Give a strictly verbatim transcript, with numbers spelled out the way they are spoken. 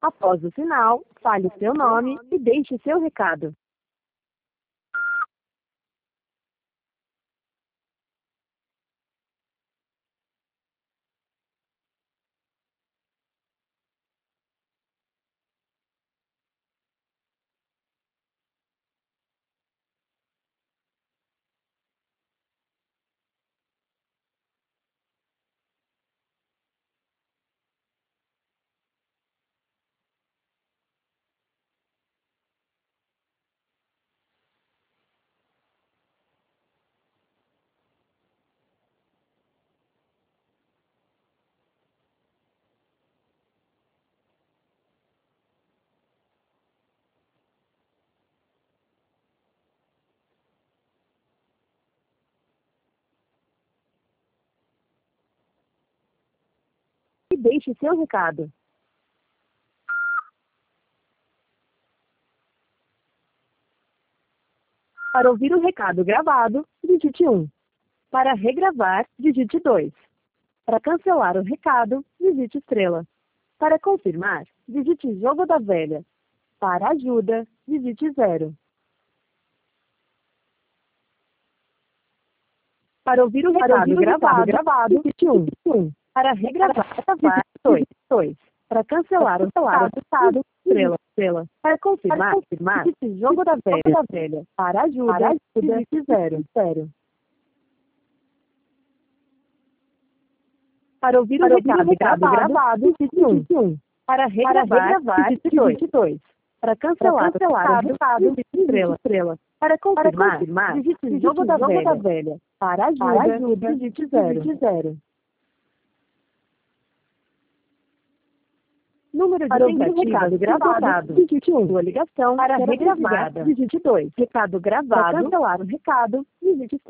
Após o sinal, fale seu nome e deixe seu recado. E deixe seu recado. Para ouvir o recado gravado, digite um. Para regravar, digite dois. Para cancelar o recado, digite estrela. Para confirmar, digite jogo da velha. Para ajuda, digite zero. Para ouvir o recado, Para ouvir o gravado, recado gravado, digite um. um. Para regravar, digite dois. dois. Para cancelar o recado, estrela, estrela. Para confirmar, Para confirmar digite jogo da velha. da velha. Para ajuda, Para ajuda digite zero. zero. Para ouvir Para o recado, ouvir o recado gravado, gravado digite um. um. Para regravar, Para regravar digite dois. Para cancelar, Para cancelar o recado, digite estrela, estrela. Para confirmar, Para confirmar digite, digite jogo, da, jogo velha. da velha. Para ajuda, Para ajuda digite zero. Digite zero. Número de para ouvir o recado gravado, digite um. Sua ligação para regravar, digite dois. Recado gravado, para cancelar o recado, digite